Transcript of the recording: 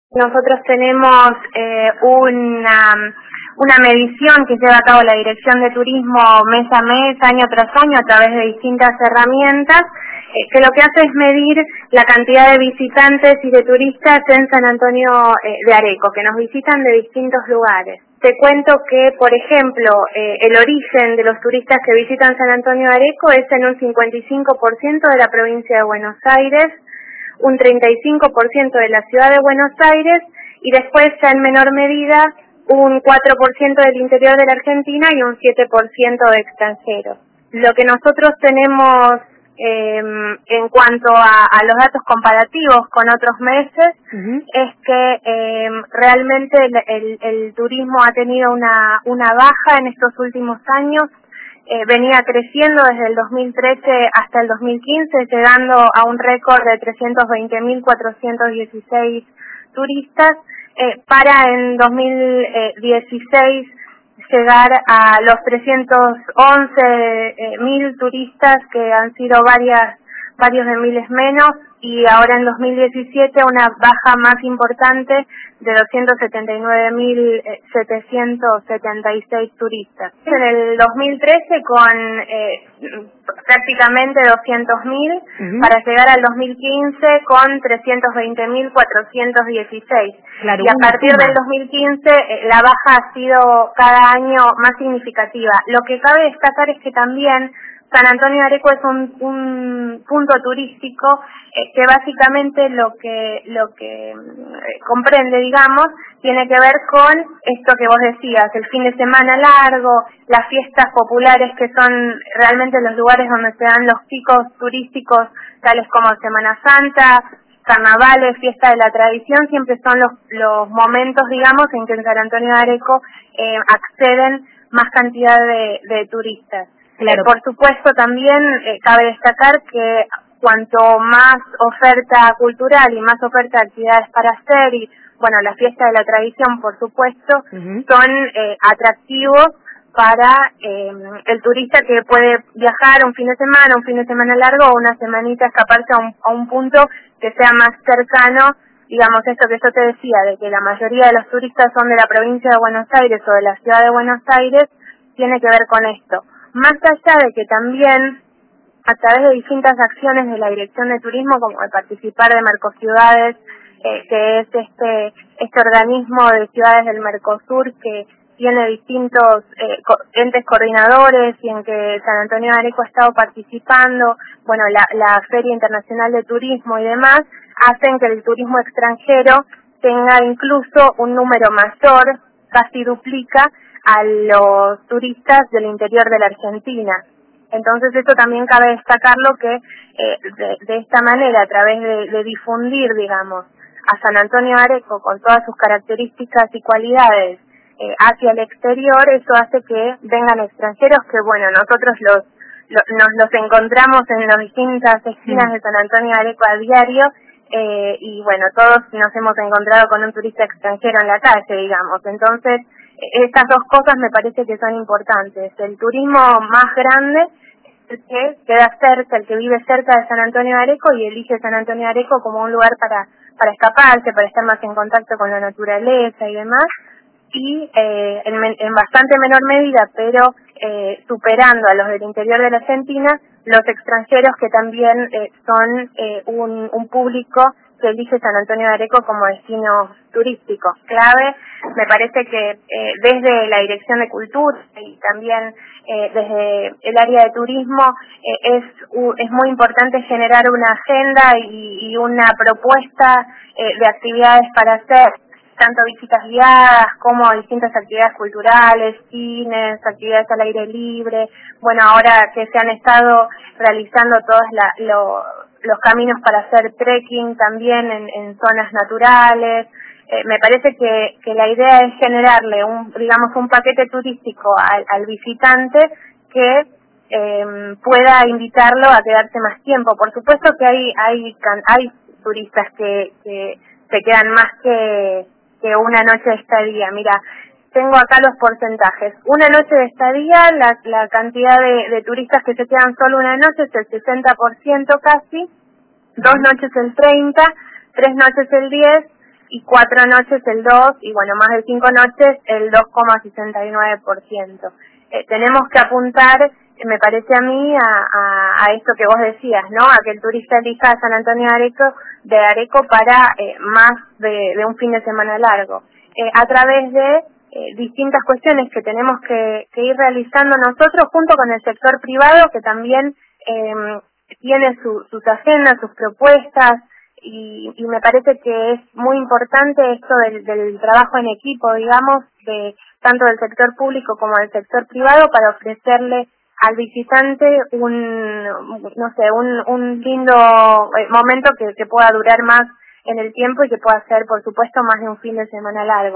Nosotros tenemos una medición que lleva a cabo la Dirección de Turismo mes a mes, año tras año, a través de distintas herramientas, que lo que hace es medir la cantidad de visitantes y de turistas en San Antonio de Areco, que nos visitan de distintos lugares. Te cuento que, por ejemplo, el origen de los turistas que visitan San Antonio de Areco es en un 55% de la provincia de Buenos Aires, un 35% de la ciudad de Buenos Aires y después ya en menor medida un 4% del interior de la Argentina y un 7% de extranjeros. Lo que nosotros tenemos en cuanto a los datos comparativos con otros meses es que realmente el turismo ha tenido una baja en estos últimos años. Venía creciendo desde el 2013 hasta el 2015, llegando a un récord de 320.416 turistas, para en 2016 llegar a los 311.000 turistas, que han sido varios de miles menos, y ahora en 2017 una baja más importante de 279.776 turistas. En el 2013 con prácticamente 200.000, para llegar al 2015 con 320.416. Claro, y a partir del 2015 la baja ha sido cada año más significativa. Lo que cabe destacar es que también San Antonio de Areco es un punto turístico que básicamente lo que comprende, digamos, tiene que ver con esto que vos decías, el fin de semana largo, las fiestas populares, que son realmente los lugares donde se dan los picos turísticos, tales como Semana Santa, carnavales, fiesta de la tradición. Siempre son los momentos, digamos, en que en San Antonio de Areco acceden más cantidad de turistas. Claro. Por supuesto, también cabe destacar que cuanto más oferta cultural y más oferta de actividades para hacer, y bueno, la fiesta de la tradición, por supuesto, son atractivos para el turista, que puede viajar un fin de semana largo o una semanita, escaparse a un punto que sea más cercano. Digamos, esto que yo te decía, de que la mayoría de los turistas son de la provincia de Buenos Aires o de la ciudad de Buenos Aires, tiene que ver con esto. Más allá de que también, a través de distintas acciones de la Dirección de Turismo, como el participar de Mercociudades, que es este organismo de ciudades del Mercosur que tiene distintos entes coordinadores, y en que San Antonio de Areco ha estado participando, bueno, la Feria Internacional de Turismo y demás, hacen que el turismo extranjero tenga incluso un número mayor, casi duplica, a los turistas del interior de la Argentina. Entonces eso también cabe destacarlo, que de esta manera, a través de difundir, digamos, a San Antonio de Areco con todas sus características y cualidades hacia el exterior, eso hace que vengan extranjeros, que bueno, nosotros nos los encontramos en las distintas esquinas de San Antonio de Areco a diario, y bueno, todos nos hemos encontrado con un turista extranjero en la calle, digamos. Entonces, estas dos cosas me parece que son importantes. El turismo más grande es el que queda cerca, el que vive cerca de San Antonio de Areco y elige San Antonio de Areco como un lugar para escaparse, para estar más en contacto con la naturaleza y demás. Y en bastante menor medida, pero superando a los del interior de la Argentina, los extranjeros, que también son un público que elige San Antonio de Areco como destino turístico. Clave, me parece que desde la Dirección de Cultura y también desde el área de turismo es muy importante generar una agenda y una propuesta de actividades para hacer, tanto visitas guiadas como distintas actividades culturales, cines, actividades al aire libre. Bueno, ahora que se han estado realizando todos los caminos para hacer trekking también en zonas naturales, me parece que la idea es generarle un paquete turístico al visitante que pueda invitarlo a quedarse más tiempo. Por supuesto que hay turistas que se quedan más que una noche de estadía. Mira, tengo acá los porcentajes. Una noche de estadía, la cantidad de turistas que se quedan solo una noche es el 60% casi, 2 noches el 30%, 3 noches el 10%, y 4 noches el 2, y bueno, más de 5 noches el 2,69%. Tenemos que apuntar, me parece a mí, a esto que vos decías, ¿no? A que el turista elija San Antonio de Areco para más de un fin de semana largo, a través de distintas cuestiones que tenemos que ir realizando nosotros junto con el sector privado, que también tiene sus agendas, sus propuestas, y me parece que es muy importante esto del trabajo en equipo, digamos, de tanto del sector público como del sector privado, para ofrecerle al visitante un lindo momento que pueda durar más en el tiempo y que pueda ser, por supuesto, más de un fin de semana largo.